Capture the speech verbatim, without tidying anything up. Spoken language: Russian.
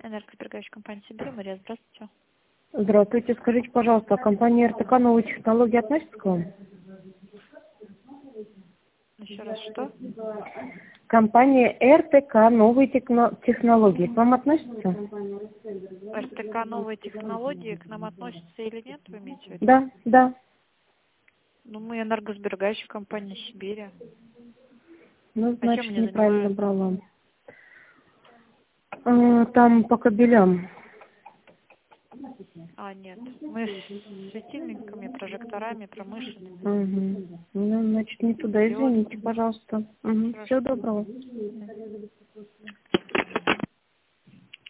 Энергосберегающая компания Сибирь. Мария, здравствуйте. Здравствуйте. Скажите, пожалуйста, компания эр тэ ка «Новые технологии» относится к вам? Еще раз, что? Компания эр тэ ка «Новые техно- технологии» к вам относится? эр тэ ка «Новые технологии» к нам относятся или нет, вы имеете в виду? Да, да. Ну, мы энергосберегающая компания Сибири. Ну, А чем значит, мне неправильно занимаются? брала. А, Там по кабелям. А, нет. Мы с светильниками, прожекторами, промышленными. Угу. Ну, значит, не туда. Диодами. Извините, пожалуйста. Угу. Всего Хорошо. доброго. Мгм.